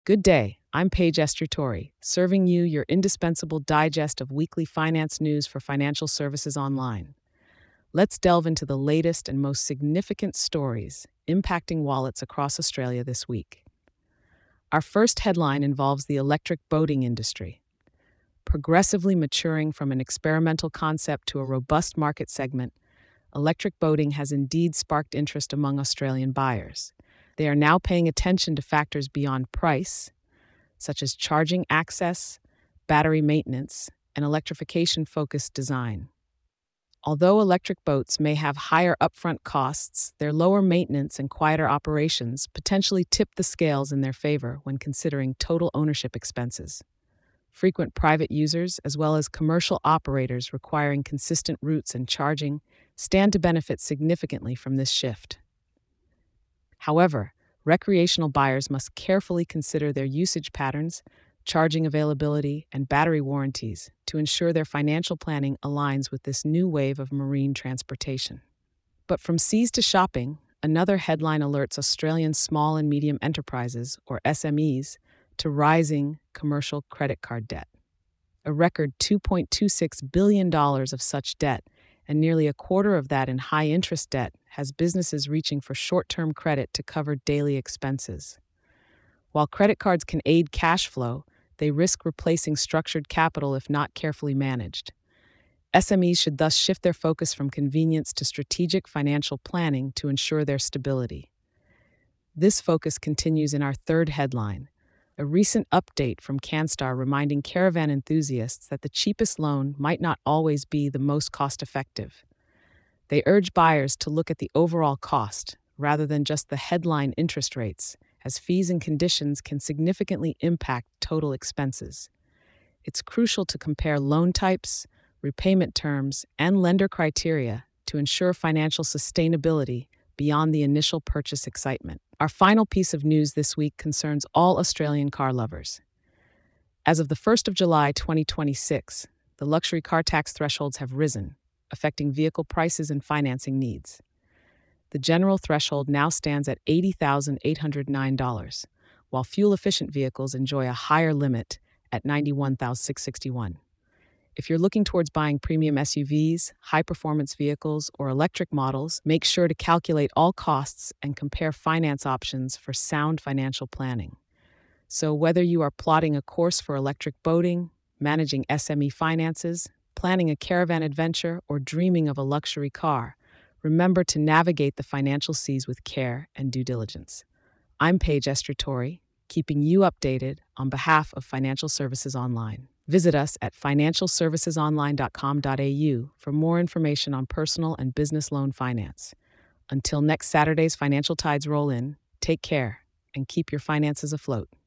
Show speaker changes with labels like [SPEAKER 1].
[SPEAKER 1] Good day. I'm Paige Estrutori, serving you your indispensable digest of weekly finance news for financial services online. Let's delve into the latest and most significant stories impacting wallets across Australia this week. Our first headline involves the electric boating industry. Progressively maturing from an experimental concept to a robust market segment, electric boating has indeed sparked interest among Australian buyers. They are now paying attention to factors beyond price, such as charging access, battery maintenance, and electrification focused design. Although electric boats may have higher upfront costs, their lower maintenance and quieter operations potentially tip the scales in their favor when considering total ownership expenses. Frequent private users, as well as commercial operators requiring consistent routes and charging, stand to benefit significantly from this shift. However, recreational buyers must carefully consider their usage patterns, charging availability, and battery warranties to ensure their financial planning aligns with this new wave of marine transportation. But from seas to shopping, another headline alerts Australian small and medium enterprises, or SMEs, to rising commercial credit card debt. A record $2.26 billion of such debt, and nearly a quarter of that in high interest debt, has businesses reaching for short term credit to cover daily expenses. While credit cards can aid cash flow, they risk replacing structured capital if not carefully managed. SMEs should thus shift their focus from convenience to strategic financial planning to ensure their stability. This focus continues in our third headline. A recent update from CanStar reminding caravan enthusiasts that the cheapest loan might not always be the most cost-effective. They urge buyers to look at the overall cost rather than just the headline interest rates, as fees and conditions can significantly impact total expenses. It's crucial to compare loan types, repayment terms, and lender criteria to ensure financial sustainability beyond the initial purchase excitement. Our final piece of news this week concerns all Australian car lovers. As of the 1st of July 2026, the luxury car tax thresholds have risen, affecting vehicle prices and financing needs. The general threshold now stands at $80,809, while fuel-efficient vehicles enjoy a higher limit at $91,661. If you're looking towards buying premium SUVs, high-performance vehicles, or electric models, make sure to calculate all costs and compare finance options for sound financial planning. So whether you are plotting a course for electric boating, managing SME finances, planning a caravan adventure, or dreaming of a luxury car, remember to navigate the financial seas with care and due diligence. I'm Paige Estrutori, keeping you updated on behalf of Financial Services Online. Visit us at financialservicesonline.com.au for more information on personal and business loan finance. Until next Saturday's financial tides roll in, take care and keep your finances afloat.